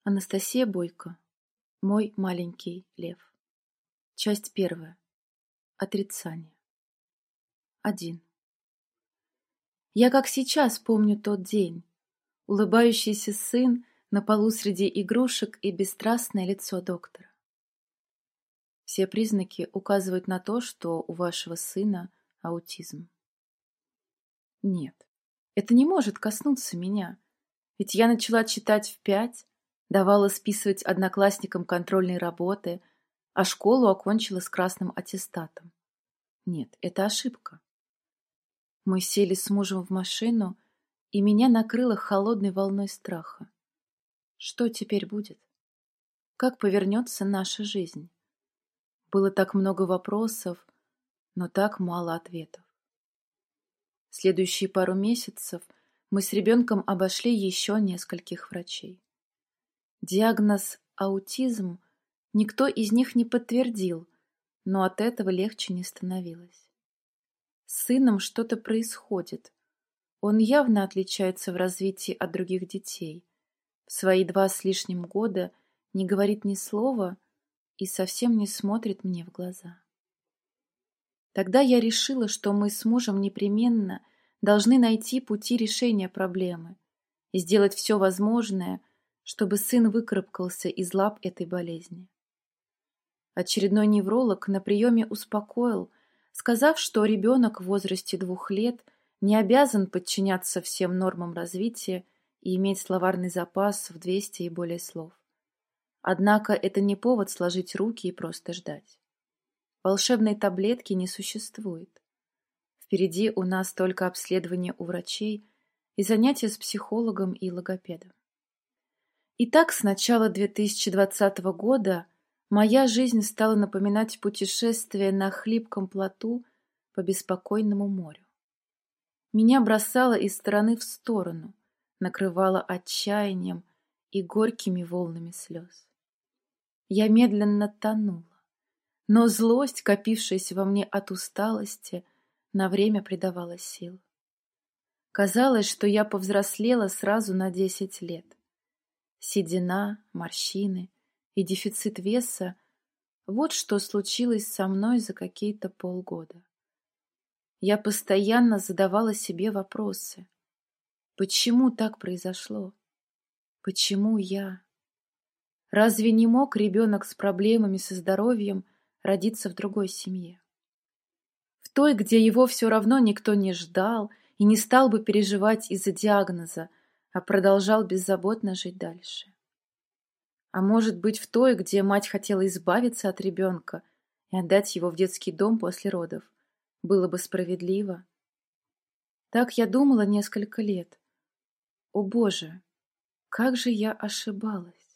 Анастасия Бойко. Мой маленький лев. Часть первая. Отрицание. 1. Я как сейчас помню тот день. Улыбающийся сын на полу среди игрушек и бесстрастное лицо доктора. Все признаки указывают на то, что у вашего сына аутизм. Нет, это не может коснуться меня. Ведь я начала читать в 5, давала списывать одноклассникам контрольные работы, а школу окончила с красным аттестатом. Нет, это ошибка. Мы сели с мужем в машину, и меня накрыло холодной волной страха. Что теперь будет? Как повернется наша жизнь? Было так много вопросов, но так мало ответов. Следующие пару месяцев мы с ребенком обошли еще нескольких врачей. Диагноз аутизм никто из них не подтвердил, но от этого легче не становилось. С сыном что-то происходит. Он явно отличается в развитии от других детей. В свои 2 с лишним года не говорит ни слова и совсем не смотрит мне в глаза. Тогда я решила, что мы с мужем непременно должны найти пути решения проблемы и сделать все возможное, чтобы сын выкарабкался из лап этой болезни. Очередной невролог на приеме успокоил, сказав, что ребенок в возрасте 2 лет не обязан подчиняться всем нормам развития и иметь словарный запас в 200 и более слов. Однако это не повод сложить руки и просто ждать. Волшебной таблетки не существует. Впереди у нас только обследование у врачей и занятия с психологом и логопедом. Итак, с начала 2020 года моя жизнь стала напоминать путешествие на хлипком плоту по беспокойному морю. Меня бросало из стороны в сторону, накрывало отчаянием и горькими волнами слез. Я медленно тонула, но злость, копившаяся во мне от усталости, на время придавала сил. Казалось, что я повзрослела сразу на 10 лет. Седина, морщины и дефицит веса — вот что случилось со мной за какие-то полгода. Я постоянно задавала себе вопросы. Почему так произошло? Почему я? Разве не мог ребенок с проблемами со здоровьем родиться в другой семье? В той, где его все равно никто не ждал и не стал бы переживать из-за диагноза, а продолжал беззаботно жить дальше. А может быть, в той, где мать хотела избавиться от ребенка и отдать его в детский дом после родов, было бы справедливо. Так я думала несколько лет. О Боже, как же я ошибалась!